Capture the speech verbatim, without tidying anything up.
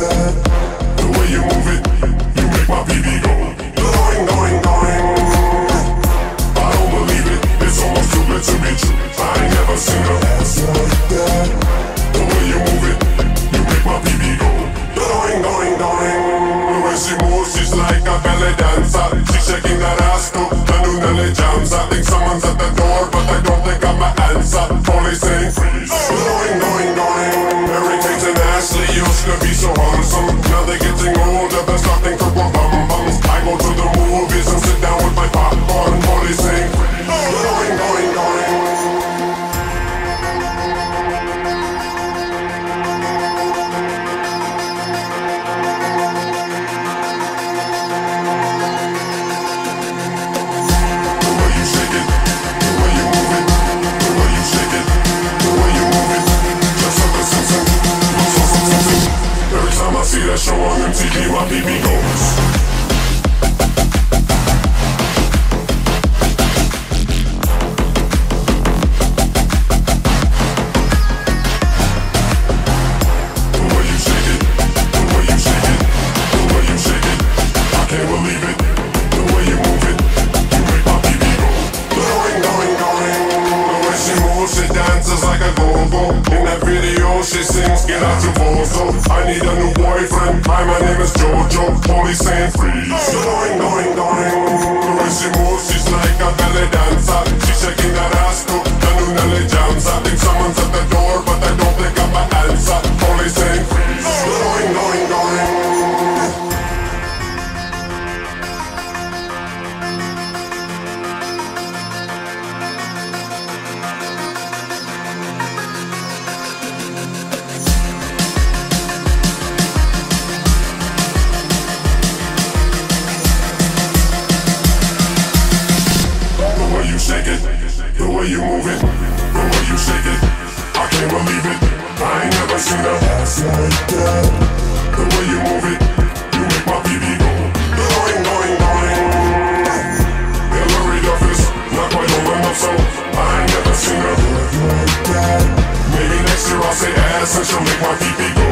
that. The way you move it, you make my P B go going, going, going. I don't believe it, it's almost too good to be true. I ain't never seen a ass like that. The way you move it, you make my P B go going, going, going. The way she moves, she's like a belly dancer. She's shaking that ass to the new Nelly jams. I think someone's at the door, but I don't think I'm an answer. Police saying freeze. Going, going, going. Mary Kate and Ashley used to be so handsome. Now they're getting older, there's nothing to go bum bums. I go to the movies and sit down with my popcorn. Police saying freeze. Going, going, going. See that show on M T V, my P B goes. The way you shake it, the way you shake it, the way you shake it, I can't believe it. The way you move it, you make my P B go going, going, going. The way she moves, she dances like a go-go. In that video, she sings, get out your bozo. I need a new boyfriend. Hi, my name is Jojo. Police saying freeze. Going, going, going. The way she moves, she's like a belly dancer. She's shaking that ass to the new Nelly jams. I think someone's at the door, but I don't think I'm an answer. Police saying freeze. Going, going, going. Shake it, the way you move it, the way you shake it, I can't believe it. I ain't never seen a ass like that. The way you move it, you make my P B go going, going, going. Hillary Duff is not quite old enough, so I ain't never seen a look like that. Maybe next year I'll say ass and she'll make my P B go